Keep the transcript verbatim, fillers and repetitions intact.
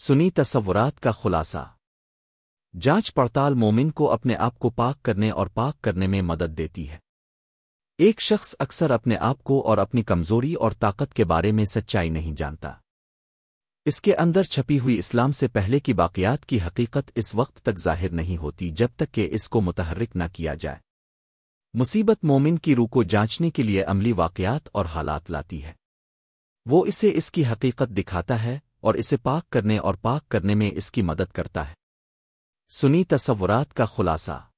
सुनी तसव्वुरात का खुलासा। जांच पड़ताल मोमिन को अपने आप को पाक करने और पाक करने में मदद देती है। एक शख्स अक्सर अपने आप को और अपनी कमजोरी और ताकत के बारे में सच्चाई नहीं जानता। इसके अंदर छपी हुई इस्लाम से पहले की बाक़ियात की हकीकत इस वक्त तक ज़ाहिर नहीं होती जब तक कि इसको मुतहर्रिक न किया जाए। मुसीबत मोमिन की रूह को जांचने के लिए अमली वाक़यात और हालात लाती है। वो इसे इसकी हकीकत दिखाता है और इसे पाक करने और पाक करने में इसकी मदद करता है। सुनी तसव्वुरात का खुलासा।